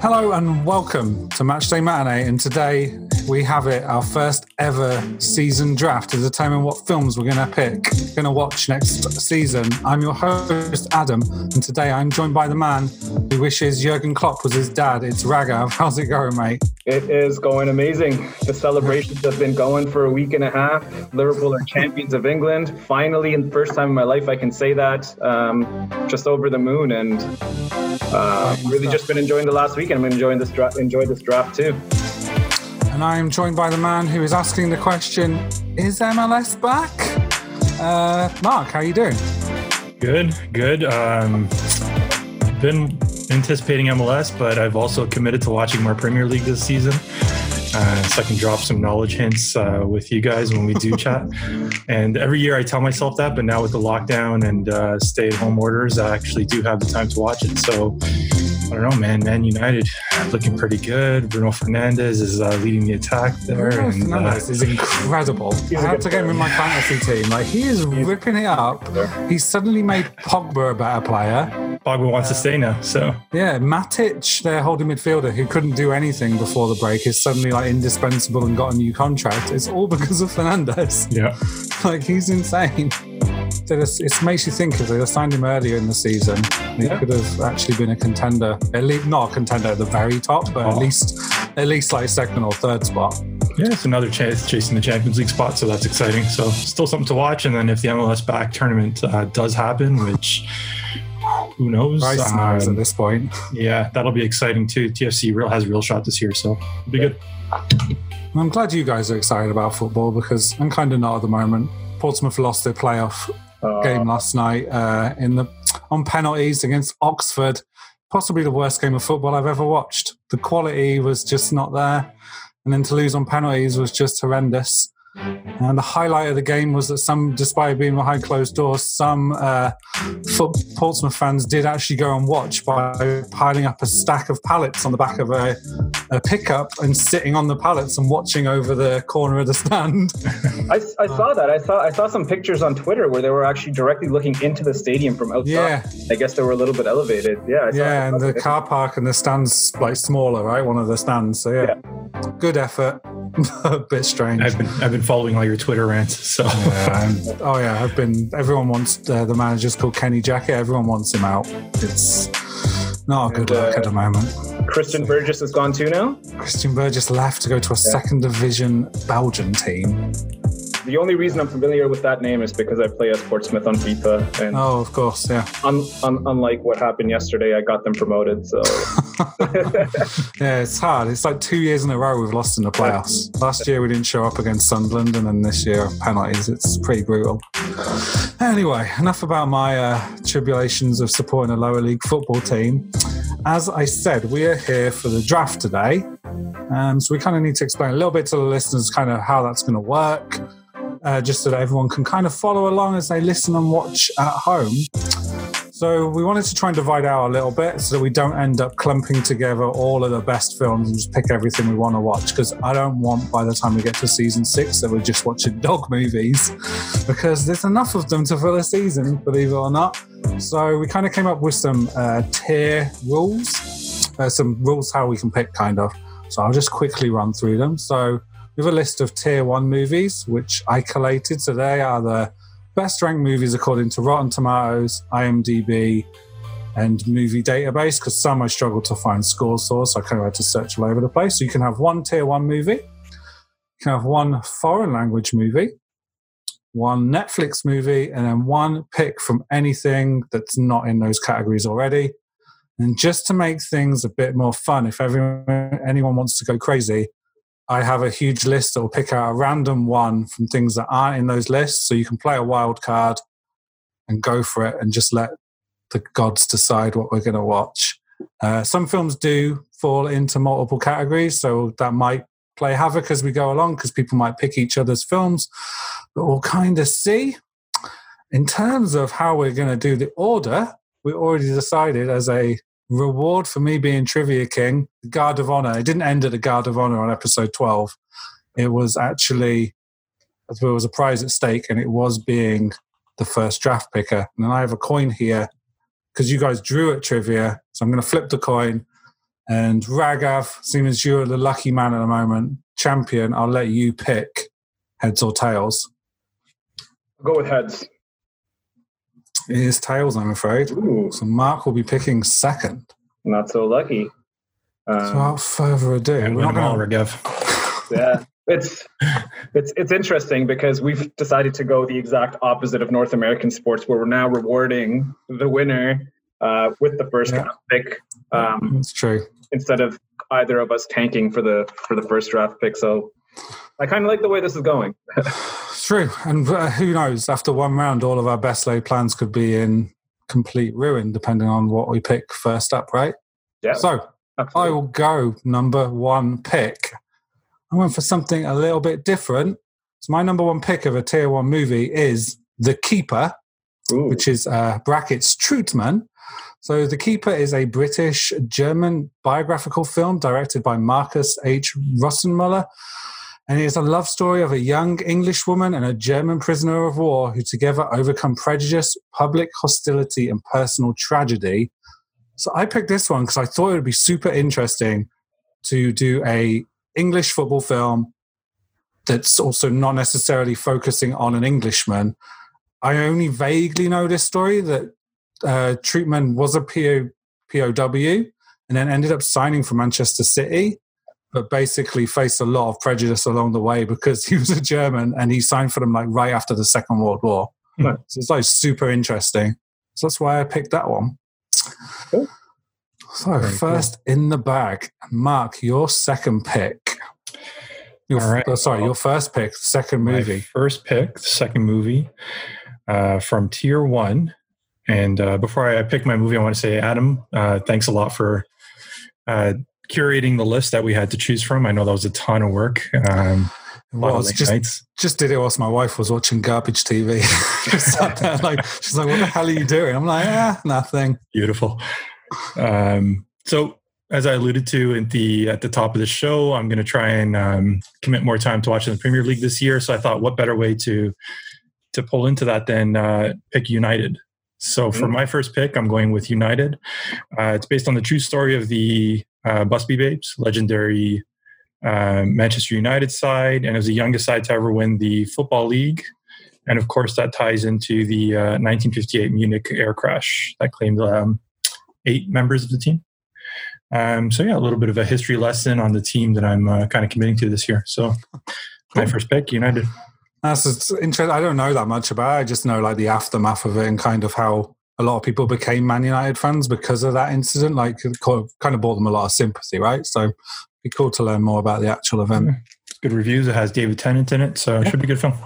Hello and welcome to Matchday Matinee, and today we have it, our first ever season draft to determine what films we're going to watch next season. I'm your host, Adam, and today I'm joined by the man who wishes Jurgen Klopp was his dad. It's Raghav. How's it going, mate? It is going amazing. The celebrations have been going for a week and a half. Liverpool are champions of England. Finally, in the first time in my life, I can say that. Just over the moon, and really just been enjoying the last week, and I'm enjoying this draft too. And I am joined by the man who is asking the question, is MLS back? Mark, how are you doing? Good. Been anticipating MLS, but I've also committed to watching more Premier League this season. So I can drop some knowledge hints with you guys when we do chat. And every year I tell myself that, but now with the lockdown and stay-at-home orders, I actually do have the time to watch it. So I don't know, Man United looking pretty good. Bruno Fernandes is leading the attack there. Bruno Fernandes is incredible. I have to get him in my fantasy team. Like, he is ripping it up. He's suddenly made Pogba a better player. Pogba wants to stay now, so. Yeah, Matic, their holding midfielder, who couldn't do anything before the break, is suddenly like indispensable and got a new contract. It's all because of Fernandes. Yeah. Like, he's insane. It makes you think if they'd have signed him earlier in the season, he could have actually been a contender. At least not a contender at the very top, but at least like second or third spot. Yeah, it's another chance chasing the Champions League spot, so that's exciting. So still something to watch. And then if the MLS back tournament does happen, which who knows? At this point. Yeah, that'll be exciting too. TFC has a real shot this year, so it'll be good. I'm glad you guys are excited about football, because I'm kind of not at the moment. Portsmouth lost their playoff game last night on penalties against Oxford. Possibly the worst game of football I've ever watched. The quality was just not there, and then to lose on penalties was just horrendous. And the highlight of the game was that despite being behind closed doors, some Portsmouth fans did actually go and watch by piling up a stack of pallets on the back of a pickup and sitting on the pallets and watching over the corner of the stand. I saw that. I saw some pictures on Twitter where they were actually directly looking into the stadium from outside. Yeah. I guess they were a little bit elevated. Yeah. And the car park and the stand's like smaller, right? One of the stands. So yeah. Good effort. A bit strange. I've been following all your Twitter rants. So everyone wants the manager's called Kenny Jackett. Everyone wants him out. It's not a good look at the moment. Christian Burgess has gone too now? Christian Burgess left to go to a second division Belgian team. The only reason I'm familiar with that name is because I play as Portsmouth on FIFA. And of course, yeah. Unlike what happened yesterday, I got them promoted. So yeah, it's hard. It's like 2 years in a row we've lost in the playoffs. Last year we didn't show up against Sunderland, and then this year penalties. It's pretty brutal. Anyway, enough about my tribulations of supporting a lower league football team. As I said, we are here for the draft today. So we kind of need to explain a little bit to the listeners kind of how that's going to work. Just so that everyone can kind of follow along as they listen and watch at home. So we wanted to try and divide out a little bit so that we don't end up clumping together all of the best films and just pick everything we want to watch, because I don't want by the time we get to season 6 that we're just watching dog movies, because there's enough of them to fill a season, believe it or not. So we kind of came up with some tier rules, some rules how we can pick kind of. So I'll just quickly run through them. So we have a list of tier 1 movies, which I collated. So they are the best ranked movies according to Rotten Tomatoes, IMDb, and Movie Database, because some I struggled to find scores for, so I kind of had to search all over the place. So you can have one tier 1 movie, you can have one foreign language movie, one Netflix movie, and then one pick from anything that's not in those categories already. And just to make things a bit more fun, if anyone wants to go crazy, I have a huge list that will pick out a random one from things that aren't in those lists. So you can play a wild card and go for it and just let the gods decide what we're going to watch. Some films do fall into multiple categories, so that might play havoc as we go along because people might pick each other's films. But we'll kind of see. In terms of how we're going to do the order, we already decided as a reward for me being Trivia King, the Guard of Honor. It didn't end at the Guard of Honor on episode 12. It was actually, there was a prize at stake, and it was being the first draft picker. And then I have a coin here because you guys drew at trivia. So I'm going to flip the coin. And Ragav, seeing as you're the lucky man at the moment, champion, I'll let you pick heads or tails. I'll go with heads. It is tails, I'm afraid. Ooh. So Mark will be picking second. Not so lucky. So without further ado, And we're win not them going all, to... Regev. Yeah, it's interesting because we've decided to go the exact opposite of North American sports, where we're now rewarding the winner with the first draft pick. That's true. Instead of either of us tanking for the first draft pick. So I kind of like the way this is going. It's true. And who knows, after one round, all of our best laid plans could be in complete ruin, depending on what we pick first up, right? Yeah. So absolutely. I will go number one pick. I went for something a little bit different. So my number one pick of a tier one movie is The Keeper, which is brackets Trutman. So The Keeper is a British-German biographical film directed by Marcus H. Rosenmüller. And it is a love story of a young English woman and a German prisoner of war who together overcome prejudice, public hostility, and personal tragedy. So I picked this one because I thought it would be super interesting to do a English football film that's also not necessarily focusing on an Englishman. I only vaguely know this story, that Trutman was a POW and then ended up signing for Manchester City, but basically faced a lot of prejudice along the way because he was a German and he signed for them like right after the Second World War. So it's like super interesting. So that's why I picked that one. Cool. So Very first in the bag, Mark, your second pick. Your first pick, second movie. My first pick, second movie from tier one. And before I pick my movie, I want to say, Adam, thanks a lot for curating the list that we had to choose from. I know that was a ton of work. Just did it whilst my wife was watching garbage TV. Just sat there, she's like, "What the hell are you doing?" I'm like, nothing. Beautiful. So as I alluded to at the top of the show, I'm going to try and commit more time to watching the Premier League this year. So I thought, what better way to pull into that than pick United? So for my first pick, I'm going with United. It's based on the true story of the Busby Babes, legendary Manchester United side, and it was the youngest side to ever win the Football League. And of course, that ties into the 1958 Munich air crash that claimed 8 members of the team. So yeah, a little bit of a history lesson on the team that I'm kind of committing to this year. So my first pick, United. That's interesting. I don't know that much about it. I just know like the aftermath of it and kind of how a lot of people became Man United fans because of that incident. Like it kind of brought them a lot of sympathy, right? So it'd be cool to learn more about the actual event. Yeah. It's good reviews. It has David Tennant in it, so it should be a good film.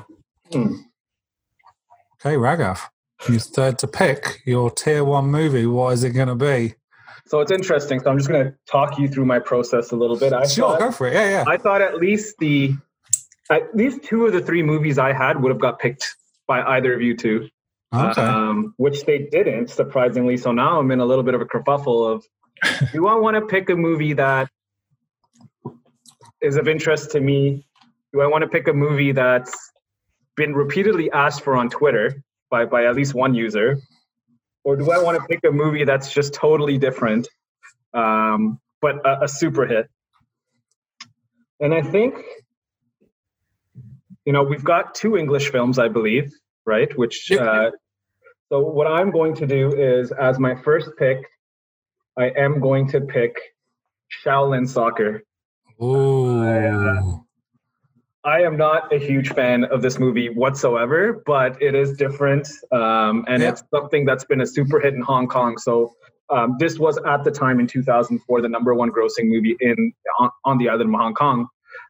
Okay, Ragav, you're third to pick your tier one movie. What is it going to be? So it's interesting. So I'm just going to talk you through my process a little bit. Go for it. Yeah. I thought at least 2 of the 3 movies I had would have got picked by either of you two, which they didn't, surprisingly. So now I'm in a little bit of a kerfuffle of, do I want to pick a movie that is of interest to me? Do I want to pick a movie that's been repeatedly asked for on Twitter by at least one user? Or do I want to pick a movie that's just totally different, but a super hit? And I think, we've got 2 English films, I believe, right? So what I'm going to do is, as my first pick, I am going to pick Shaolin Soccer. Ooh. I am not a huge fan of this movie whatsoever, but it is different. It's something that's been a super hit in Hong Kong. So this was at the time in 2004, the number 1 grossing movie on the island of Hong Kong.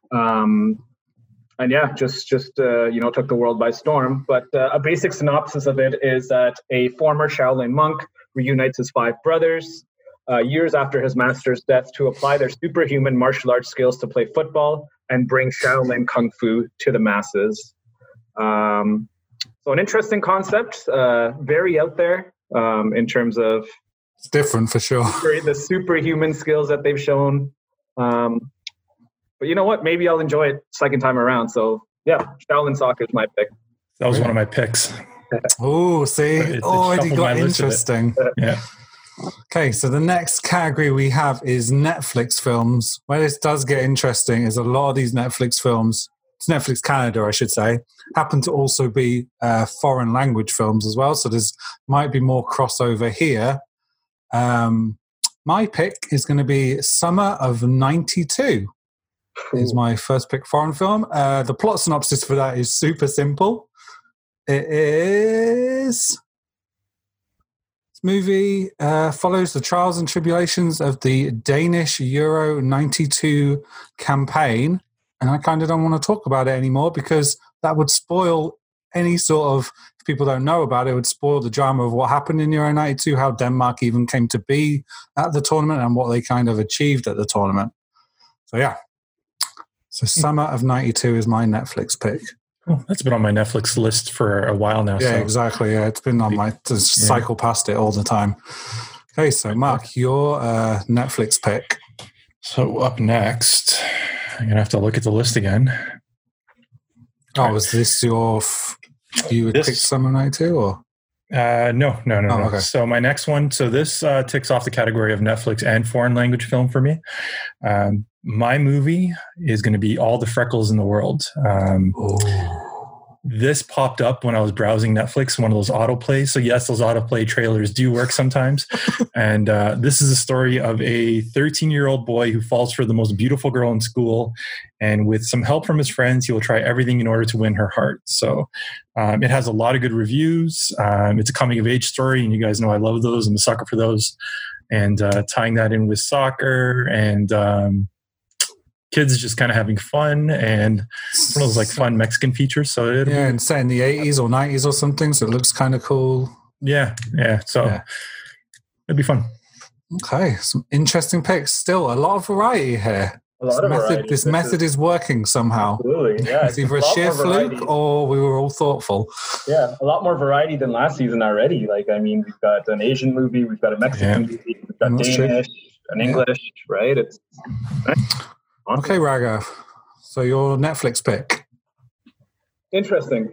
Just took the world by storm. But a basic synopsis of it is that a former Shaolin monk reunites his 5 brothers years after his master's death to apply their superhuman martial arts skills to play football and bring Shaolin Kung Fu to the masses. So an interesting concept, very out there in terms of... It's different for sure. The superhuman skills that they've shown. But you know what? Maybe I'll enjoy it second time around. So yeah, Shaolin Soccer is my pick. That was one of my picks. Oh, see? Already got interesting. Yeah. Okay, so the next category we have is Netflix films. Where this does get interesting is a lot of these Netflix films, it's Netflix Canada, I should say, happen to also be foreign language films as well. So there's might be more crossover here. My pick is going to be Summer of '92. Is my first pick foreign film. The plot synopsis for that is super simple. It is... movie follows the trials and tribulations of the Danish Euro 92 campaign. And I kind of don't want to talk about it anymore because that would spoil any sort of, if people don't know about it, would spoil the drama of what happened in Euro 92, how Denmark even came to be at the tournament and what they kind of achieved at the tournament. So, yeah. So, Summer of 92 is my Netflix pick. Oh, that's been on my Netflix list for a while now. Yeah, so. Exactly. Yeah, it's been on my cycle past it all the time. Okay, so Mark, your Netflix pick. So up next, I'm gonna have to look at the list again. Oh, was this your? You would pick Summer 92 or? No. Okay. So my next one. So this ticks off the category of Netflix and foreign language film for me. My movie is going to be All the Freckles in the World. This popped up when I was browsing Netflix, one of those autoplays. So yes, those autoplay trailers do work sometimes. And this is a story of a 13-year-old boy who falls for the most beautiful girl in school. And with some help from his friends, he will try everything in order to win her heart. So it has a lot of good reviews. It's a coming-of-age story, and you guys know I love those. I'm a sucker for those. And tying that in with soccer and kids just kind of having fun, and one of those like fun Mexican features. So and set in the 80s or 90s or something. So it looks kind of cool. Yeah. So it'd be fun. Okay. Some interesting picks. Still a lot of variety here. This method is working somehow. Absolutely. Yeah. It's either a sheer fluke or we were all thoughtful. Yeah. A lot more variety than last season already. Like, I mean, we've got an Asian movie, we've got a Mexican movie, we've got Danish, an English, right? It's okay, Raghav. So your Netflix pick. Interesting.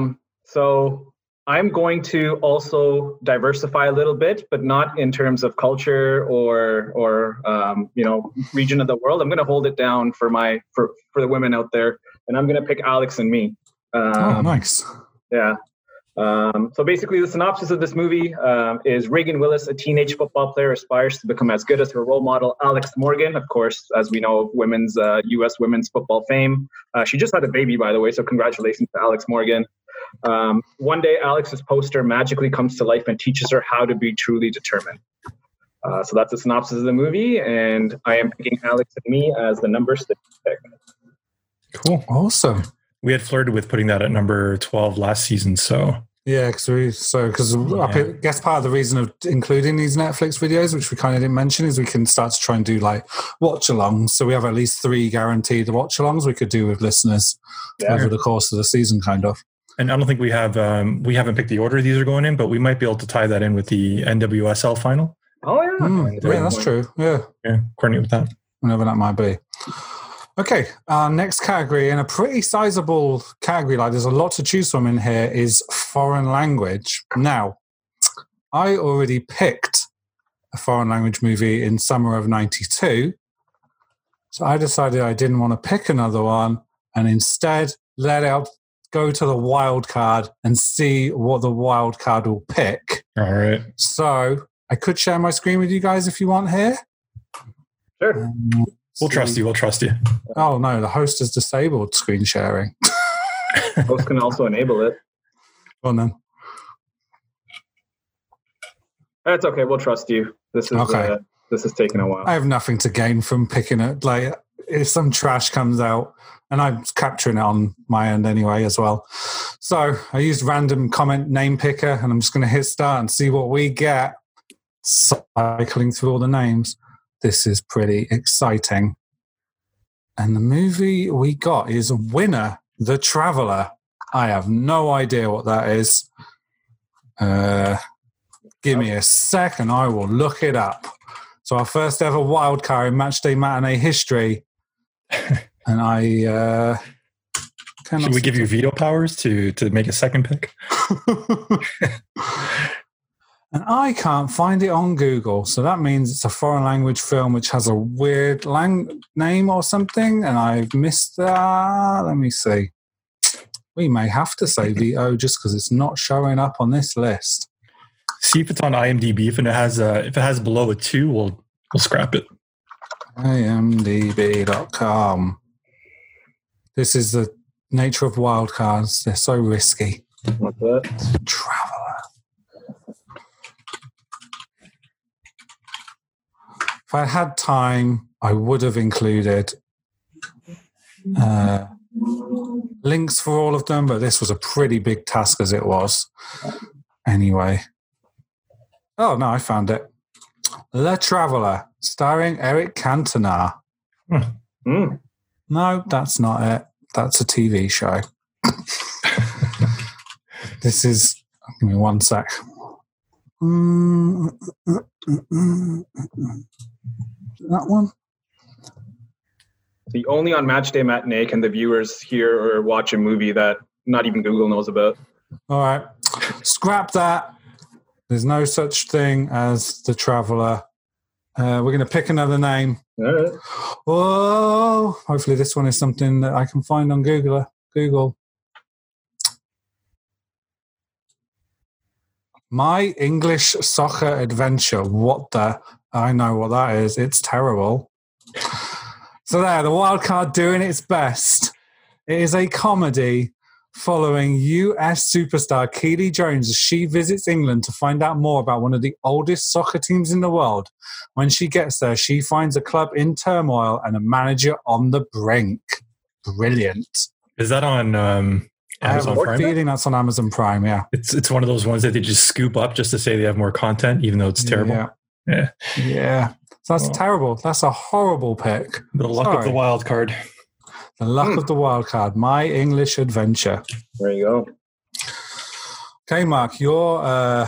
So I'm going to also diversify a little bit, but not in terms of culture or region of the world. I'm going to hold it down for the women out there, and I'm going to pick Alex and Me. Nice. Yeah. So basically, the synopsis of this movie is Reagan Willis, a teenage football player, aspires to become as good as her role model, Alex Morgan. Of course, as we know, women's U.S. women's football fame. She just had a baby, by the way, so congratulations to Alex Morgan. One day, Alex's poster magically comes to life and teaches her how to be truly determined. So that's the synopsis of the movie, and I am picking Alex and Me as the number 6 pick. Cool. Awesome. We had flirted with putting that at number 12 last season, so... Yeah, I guess part of the reason of including these Netflix videos, which we kind of didn't mention, is we can start to try and do like watch-alongs. So we have at least 3 guaranteed watch-alongs we could do with listeners over the course of the season, kind of. And I don't think we haven't picked the order these are going in, but we might be able to tie that in with the NWSL final. Oh, yeah. Yeah, that's true. Yeah, coordinate with that. Whenever that might be. Okay, our next category, and a pretty sizable category, like there's a lot to choose from in here, is foreign language. Now, I already picked a foreign language movie in summer of 92, so I decided I didn't want to pick another one, and instead let it go to the wild card and see what the wild card will pick. All right. So I could share my screen with you guys if you want here. Sure. We'll trust you. Oh, no, the host has disabled screen sharing. Host can also enable it. Go on, then. That's okay. We'll trust you. This is taking a while. I have nothing to gain from picking it. Like, if some trash comes out, and I'm capturing it on my end anyway as well. So I used random comment name picker, and I'm just going to hit start and see what we get. Cycling through all the names. This is pretty exciting. And the movie we got is Winner, The Traveller. I have no idea what that is. Give me a sec and I will look it up. So our first ever wildcard in Matchday Matinee history. And I should we give you veto powers to make a second pick? And I can't find it on Google. So that means it's a foreign language film which has a weird name or something. And I've missed that. Let me see. We may have to say VO just because it's not showing up on this list. See if it's on IMDb. If it has below a 2, we'll scrap it. IMDb.com. This is the nature of wildcards. They're so risky. What's that? Traveler. If I had time, I would have included links for all of them, but this was a pretty big task as it was. Anyway. Oh, no, I found it. Le Traveler, starring Eric Cantona. No, that's not it. That's a TV show. This is... Give me one sec. That one? The only on Matchday Matinee can the viewers hear or watch a movie that not even Google knows about. All right. Scrap that. There's no such thing as The Traveller. We're going to pick another name. All right. Oh, hopefully this one is something that I can find on Google. My English Soccer Adventure. What the... I know what that is. It's terrible. So there, the wildcard doing its best. It is a comedy following US superstar Keely Jones as she visits England to find out more about one of the oldest soccer teams in the world. When she gets there, she finds a club in turmoil and a manager on the brink. Brilliant. Is that on Amazon Prime? I have a feeling that's on Amazon Prime, yeah. It's one of those ones that they just scoop up just to say they have more content, even though it's terrible. Yeah. So that's terrible. That's a horrible pick. The luck of the wild card. The luck of the wild card. My English Adventure. There you go. Okay, Mark, your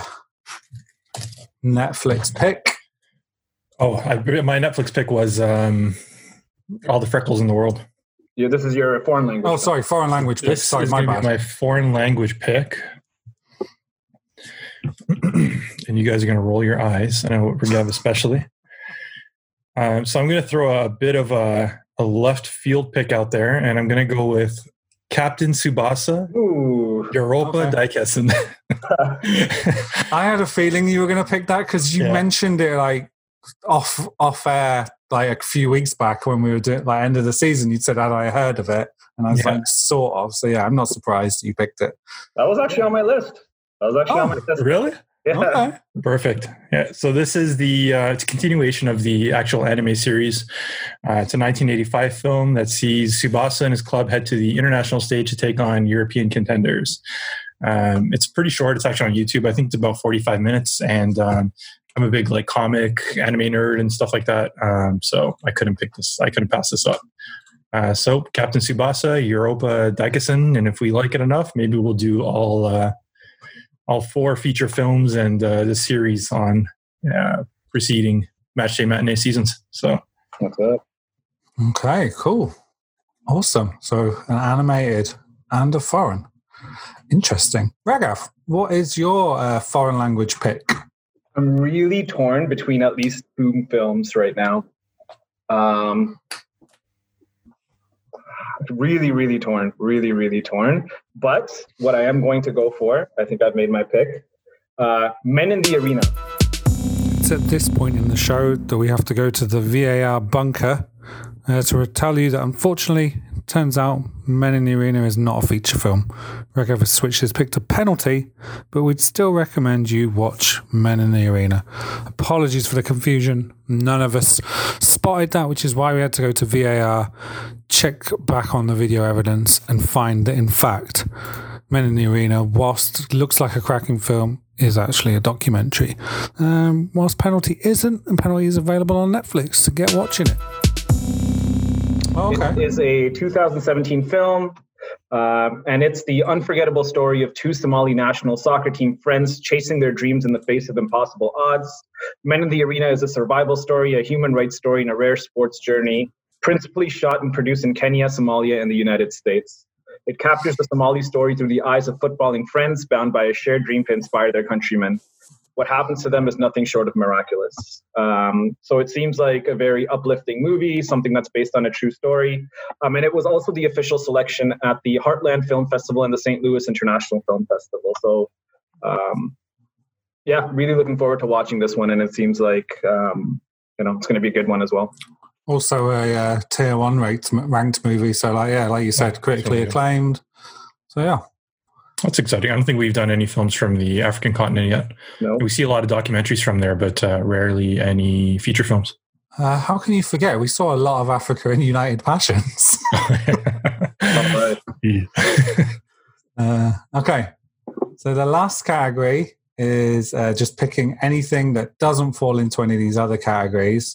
Netflix pick. Oh, my Netflix pick was All the Freckles in the World. Yeah, this is your foreign language. Oh, sorry, foreign language pick. This sorry, is my bad. My foreign language pick. And you guys are going to roll your eyes. I know Regev especially. So I'm going to throw a bit of a left field pick out there, and I'm going to go with Captain Tsubasa, Europa Daikessen. I had a feeling you were going to pick that because you mentioned it like off air like a few weeks back when we were doing like end of the season. You said, had I heard of it? And I was like, sort of. So yeah, I'm not surprised you picked it. That was actually on my list. On my list. Really? Yeah. Okay. Perfect. Yeah. So this is it's a continuation of the actual anime series. It's a 1985 film that sees Tsubasa and his club head to the international stage to take on European contenders. It's pretty short. It's actually on YouTube. I think it's about 45 minutes. And I'm a big like comic anime nerd and stuff like that. So I couldn't pick this. I couldn't pass this up. So Captain Tsubasa, Europa Daikessen, and if we like it enough, maybe we'll do all 4 feature films and the series on preceding Matchday Matinee seasons. So that's it. Okay, cool. Awesome. So an animated and a foreign. Interesting. Ragav, what is your foreign language pick? I'm really torn between at least 2 films right now. Really torn. Really torn. But what I am going to go for, I think I've made my pick, Men in the Arena. It's at this point in the show that we have to go to the VAR bunker to tell you that unfortunately, it turns out Men in the Arena is not a feature film. Ragav has switched his pick to Penalty, but we'd still recommend you watch Men in the Arena. Apologies for the confusion. None of us spotted that, which is why we had to go to VAR, check back on the video evidence and find that in fact Men in the Arena, whilst it looks like a cracking film, is actually a documentary. Whilst Penalty isn't, and Penalty is available on Netflix to get watching it. Okay. It is a 2017 film, and it's the unforgettable story of 2 Somali national soccer team friends chasing their dreams in the face of impossible odds. Men in the Arena is a survival story, a human rights story, and a rare sports journey, principally shot and produced in Kenya, Somalia, and the United States. It captures the Somali story through the eyes of footballing friends bound by a shared dream to inspire their countrymen. what happens to them is nothing short of miraculous. So it seems like a very uplifting movie, something that's based on a true story. And it was also the official selection at the Heartland Film Festival and the St. Louis International Film Festival. So yeah, really looking forward to watching this one. And it seems like, it's going to be a good one as well. Also a tier 1 ranked movie. So like you said, critically acclaimed. So yeah. That's exciting. I don't think we've done any films from the African continent yet. No. We see a lot of documentaries from there, but rarely any feature films. How can you forget? We saw a lot of Africa in United Passions. Right. Okay. So the last category is just picking anything that doesn't fall into any of these other categories.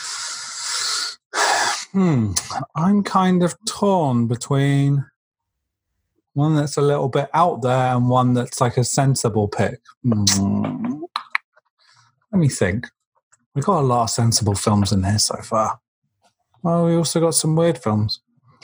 I'm kind of torn between one that's a little bit out there and one that's like a sensible pick. Let me think. We've got a lot of sensible films in here so far. Well, we also got some weird films.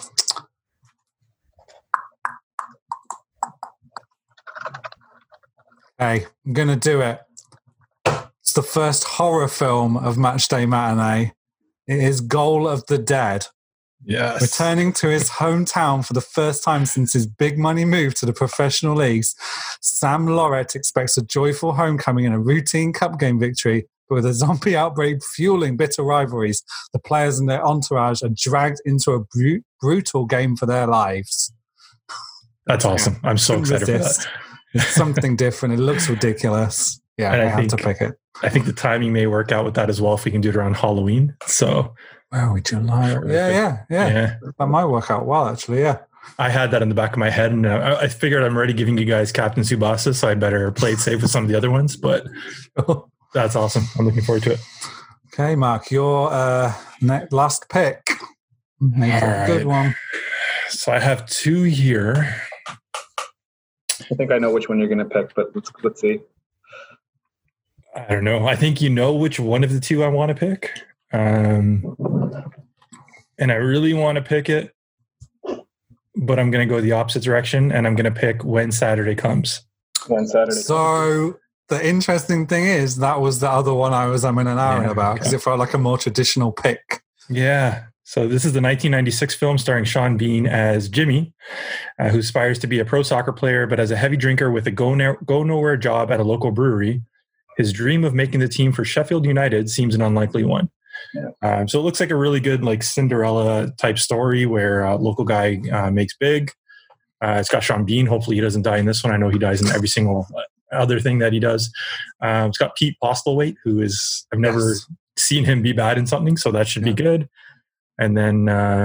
Okay, I'm going to do it. It's the first horror film of Matchday Matinee. It is Goal of the Dead. Yes. Returning to his hometown for the first time since his big money move to the professional leagues, Sam Lorette expects a joyful homecoming and a routine cup game victory, but with a zombie outbreak fueling bitter rivalries, the players and their entourage are dragged into a brutal game for their lives. That's awesome. I'm so excited for that. It's something different. It looks ridiculous. Yeah, I have to pick it. I think the timing may work out with that as well if we can do it around Halloween. So... Oh, July. Yeah. That might work out well, actually, yeah. I had that in the back of my head, and I figured I'm already giving you guys Captain Tsubasa, so I better play it safe with some of the other ones, but that's awesome. I'm looking forward to it. Okay, Mark, your last pick. Make it a good one. So I have 2 here. I think I know which one you're going to pick, but let's see. I don't know. I think you know which one of the 2 I want to pick. And I really want to pick it, but I'm going to go the opposite direction, and I'm going to pick When Saturday Comes. So the interesting thing is that was the other one I was in an hour about, because it felt like a more traditional pick. Yeah. So this is the 1996 film starring Sean Bean as Jimmy, who aspires to be a pro soccer player, but as a heavy drinker with a go-nowhere job at a local brewery, his dream of making the team for Sheffield United seems an unlikely one. Yeah. So it looks like a really good like Cinderella type story where a local guy makes big. It's got Sean Bean. Hopefully he doesn't die in this one. I know he dies in every single other thing that he does. It's got Pete Postlethwaite, who is, I've never seen him be bad in something, so that should be good. And then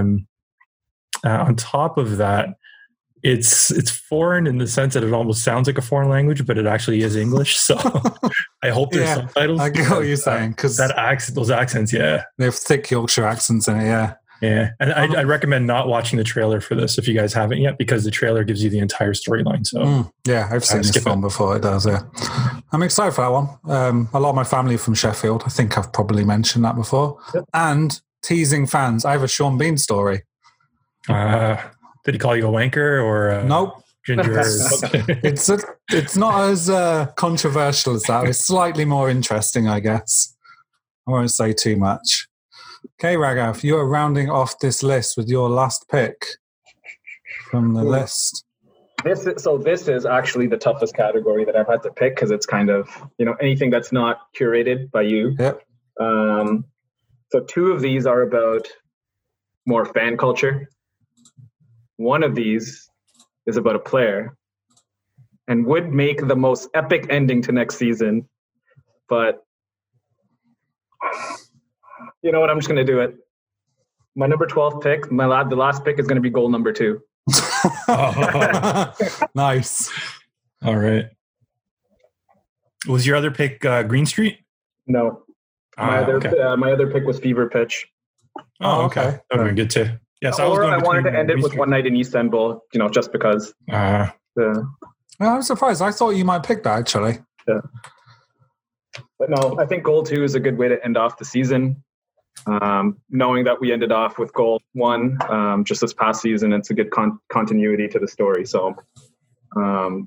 on top of that, it's foreign in the sense that it almost sounds like a foreign language, but it actually is English. So I hope there's subtitles. I get what you're saying, because those accents, they have thick Yorkshire accents in it. Yeah, and I recommend not watching the trailer for this if you guys haven't yet, because the trailer gives you the entire storyline. So I've seen this film before. It does. Yeah, I'm excited for that one. A lot of my family are from Sheffield. I think I've probably mentioned that before. Yep. And teasing fans, I have a Sean Bean story. Did he call you a wanker or nope? Ginger? It's not as controversial as that. It's slightly more interesting, I guess. I won't say too much. Okay, Raghav, you are rounding off this list with your last pick from the list. This is actually the toughest category that I've had to pick, because it's kind of anything that's not curated by you. Yep. So 2 of these are about more fan culture. One of these is about a player and would make the most epic ending to next season. But you know what? I'm just going to do it. My number 12 pick, the last pick is going to be goal number 2. Nice. All right. Was your other pick Green Street? No. My other pick was Fever Pitch. Oh, okay. That would be good too. Yes, I wanted to end it with One Night in Istanbul, just because. I'm surprised. I thought you might pick that, actually. Yeah. But no, I think goal 2 is a good way to end off the season. Knowing that we ended off with goal 1 just this past season, it's a good continuity to the story. So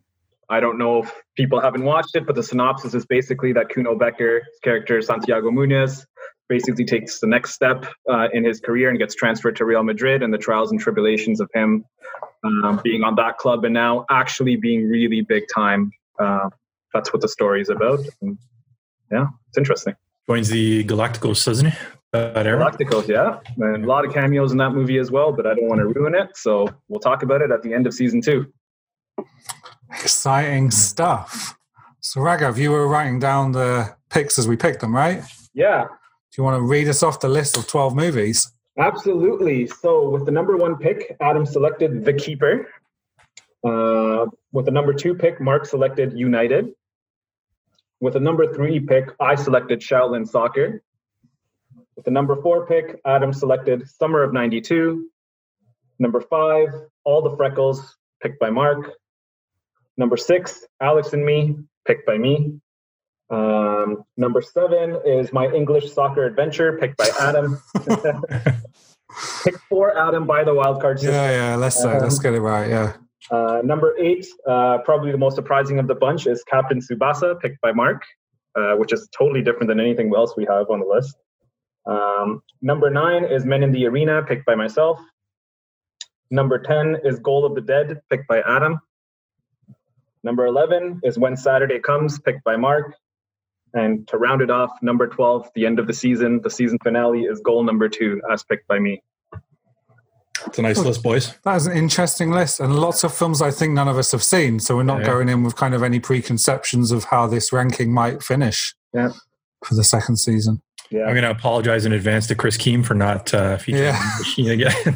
I don't know if people haven't watched it, but the synopsis is basically that Kuno Becker's character, Santiago Munez, basically takes the next step in his career and gets transferred to Real Madrid, and the trials and tribulations of him being on that club and now actually being really big time. That's what the story is about. And yeah, it's interesting. Joins the Galacticos, doesn't he? Galacticos, yeah. And a lot of cameos in that movie as well, but I don't want to ruin it. So we'll talk about it at the end of season 2. Exciting stuff. So Raghav, you were writing down the picks as we picked them, right? Yeah. Do you want to read us off the list of 12 movies? Absolutely. So with the number 1 pick, Adam selected The Keeper. With the number 2 pick, Mark selected United. With the number 3 pick, I selected Shaolin Soccer. With the number 4 pick, Adam selected Summer of 92. Number 5, All the Freckles, picked by Mark. Number 6, Alex and Me, picked by me. Number 7 is My English Soccer Adventure, picked by Adam. Pick 4, Adam, by the wildcard system. Yeah, let's get it right, yeah. Number 8, probably the most surprising of the bunch, is Captain Tsubasa, picked by Mark, which is totally different than anything else we have on the list. Number 9 is Men in the Arena, picked by myself. Number 10 is Goal of the Dead, picked by Adam. Number 11 is When Saturday Comes, picked by Mark. And to round it off, number 12, the end of the season finale, is Goal number 2, as picked by me. It's a nice list, boys. That is an interesting list, and lots of films I think none of us have seen, so we're not going in with kind of any preconceptions of how this ranking might finish for the second season. Yeah. I'm going to apologize in advance to Chris Keem for not featuring Mean Machine again.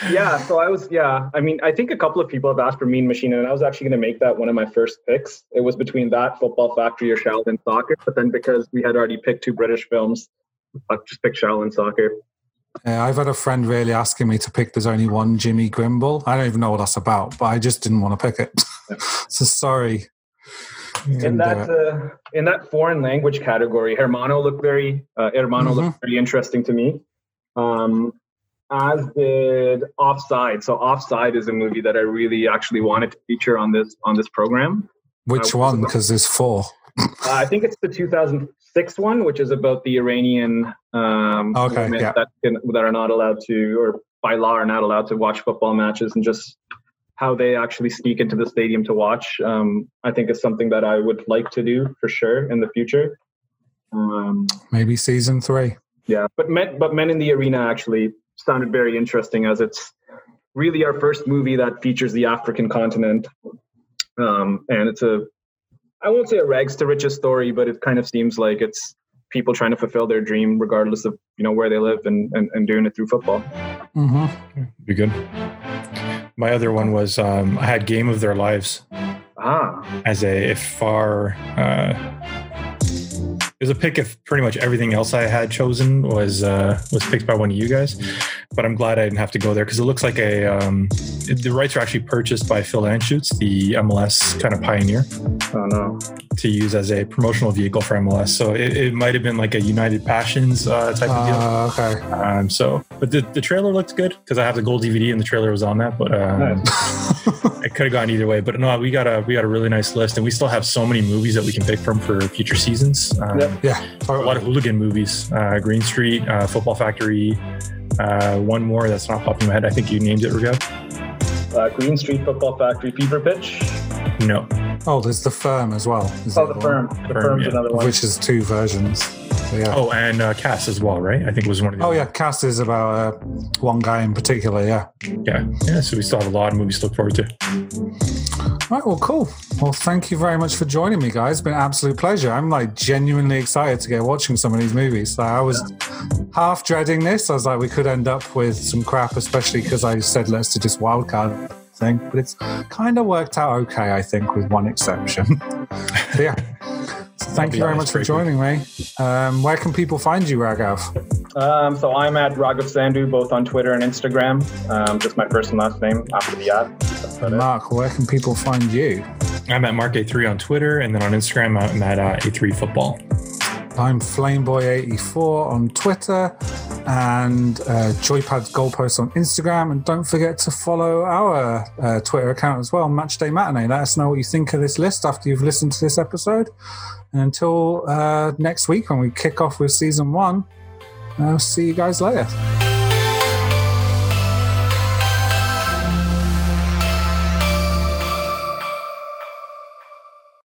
I think a couple of people have asked for Mean Machine, and I was actually going to make that one of my first picks. It was between that, Football Factory, or Shaolin Soccer, but then because we had already picked 2 British films, I just picked Shaolin Soccer. Yeah, I've had a friend really asking me to pick There's Only One Jimmy Grimble. I don't even know what that's about, but I just didn't want to pick it. So sorry. In that foreign language category, Hermano looked very interesting to me. As did Offside. So Offside is a movie that I really actually wanted to feature on this program. Which one? Because there's 4. I think it's the 2006 one, which is about the Iranian that are not allowed to, or by law are not allowed to watch football matches, and just how they actually sneak into the stadium to watch. I think is something that I would like to do for sure in the future. Maybe season 3. Yeah, but Men in the Arena actually sounded very interesting, as it's really our first movie that features the African continent. And it's I won't say a rags to riches story, but it kind of seems like it's people trying to fulfill their dream regardless of, where they live, and doing it through football. Mm-hmm. Be good. My other one was I had Game of Their Lives as a far. It was a pick if pretty much everything else I had chosen was picked by one of you guys, but I'm glad I didn't have to go there because it looks like the rights are actually purchased by Phil Anschutz, the MLS kind of pioneer. Oh no. To use as a promotional vehicle for MLS, so it might have been like a United Passions type of deal. Okay. But the trailer looked good because I have the gold DVD and the trailer was on that. But it could have gone either way. But no, we got a really nice list, and we still have so many movies that we can pick from for future seasons. A lot of hooligan movies: Green Street, Football Factory. One more that's not popping in my head. I think you named it, Raghav. Green Street, Football Factory, Fever Pitch. No. Oh, there's The Firm as well. The Firm. The Firm's another one. Which is 2 versions. So, yeah. Oh, and Cast as well, right? I think it was one of the other. Cast is about one guy in particular, yeah. Yeah, so we still have a lot of movies to look forward to. Right, well, cool. Well, thank you very much for joining me, guys. It's been an absolute pleasure. I'm genuinely excited to get watching some of these movies. I was half dreading this. I was like, we could end up with some crap, especially because I said let's do this wildcard thing, but it's kind of worked out okay, I think, with one exception. So thank you very much for joining me. Where can people find you, Raghav? So I'm at Raghav Sandhu, both on Twitter and Instagram. Just my first and last name after the ad. Mark, where can people find you? I'm at Mark A3 on Twitter, and then on Instagram I'm at A3 Football. I'm Flameboy84 on Twitter. and Joypad Goalposts on Instagram. And don't forget to follow our Twitter account as well, Matchday Matinee. Let us know what you think of this list after you've listened to this episode. And until next week when we kick off with season 1, I'll see you guys later.